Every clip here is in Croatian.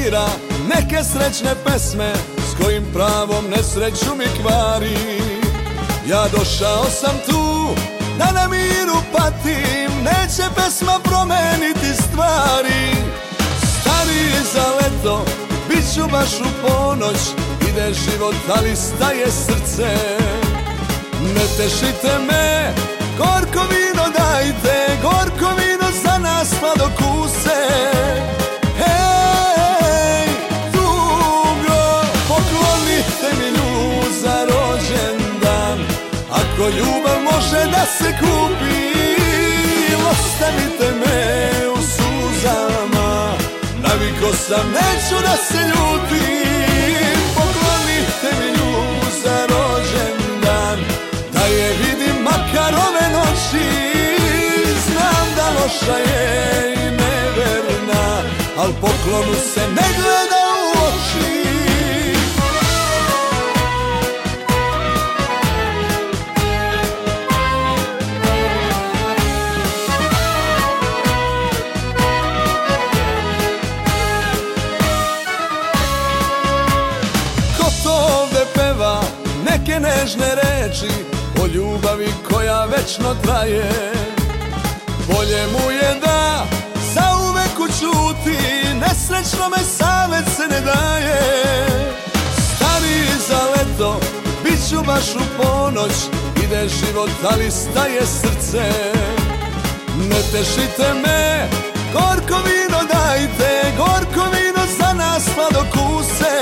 svira neke srećne pesme, s kojim pravom nesreću mi kvari. Ja došao sam tu da na miru patim, neće pesma promeniti stvari. Stariji za leto, bit ću baš u ponoć, ide život ali staje srce. Ne tešite me, gorko vino dajte, gorko vino za nas pa do kuse. Hej, tugo, poklonite mi nju za rođendan, ako ljubav može da se kupi. Ostavite me u suzama, naviko sam, neću da se ljutim. Poklonite mi nju za rođendan, da je vidim makar ove noći. Znam da loša je i neverna, al poklonu se ne gleda u oči. Neke nežne reči o ljubavi koja večno traje. Bolje mu je da zauvek ućuti, nesrećno me savjet se ne daje. Stariji za leto, bit ću baš u ponoć, ide život ali staje srce. Ne tešite me, gorko vino dajte, gorko vino za nas pa do kuse.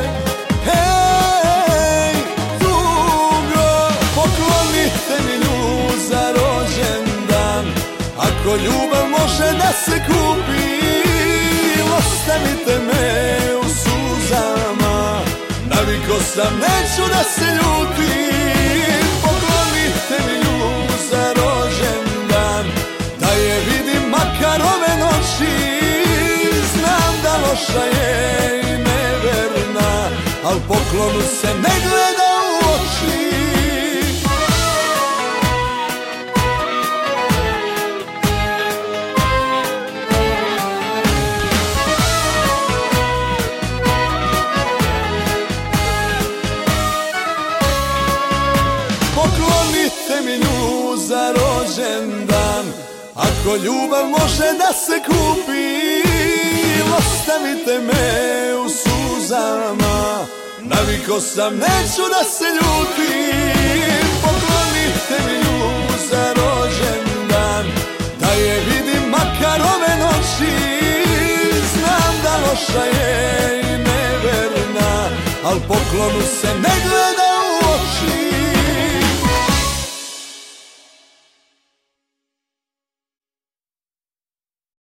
Ako ljubav može da se kupi, ostavite me u suzama, naviko sam, neću da se ljutim. Poklonite mi nju za rođendan, da je vidim makar ove noći. Znam da loša je i neverna, al poklonu se ne gleda u oči. Poklonite mi nju za rođendan, ako ljubav može da se kupi. Ostavite me u suzama, naviko sam, neću da se ljutim. Poklonite mi nju za rođendan, da je vidim makar ove noći. Znam da loša je i neverna, al poklonu se ne gleda.